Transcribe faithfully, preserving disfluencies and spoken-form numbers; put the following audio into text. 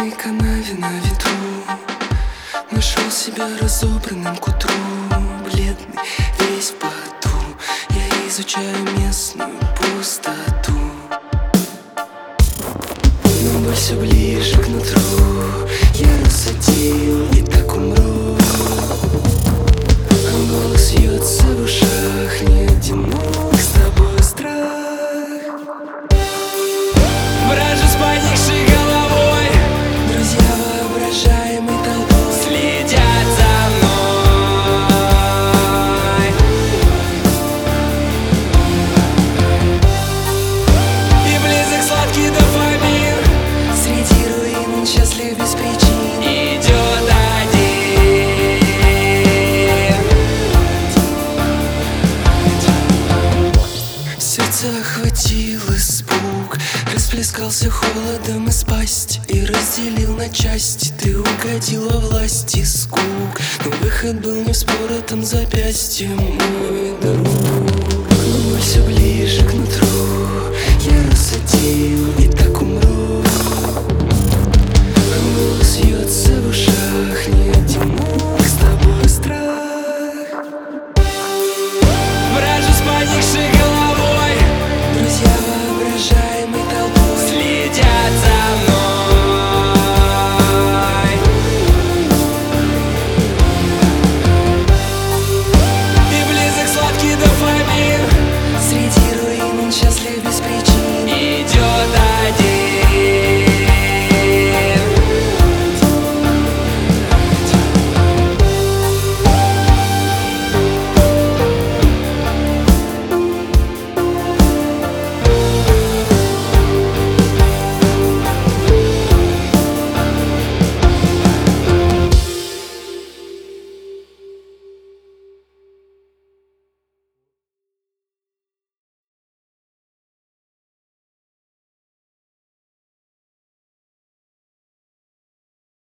темной канаве на ветру нашел себя разобранным к утру, бледный, весь в поту. Я изучаю местную пустоту, но боль все ближе к нутру. Я рассудил, и так умру, а голос вьется в ушах. Не одинок с тобой страх. Брожу с поникшей головой, друзья воображаемой толпой следят за мной. И близок сладкий дофамин, среди руин он счастлив без причин. Идет один. Сердце охватил испуг, расплескался холодом из пасти и разделил на части. Ты угодила власти скук, но выход был не в споротом запястье, мой друг. Но все ближе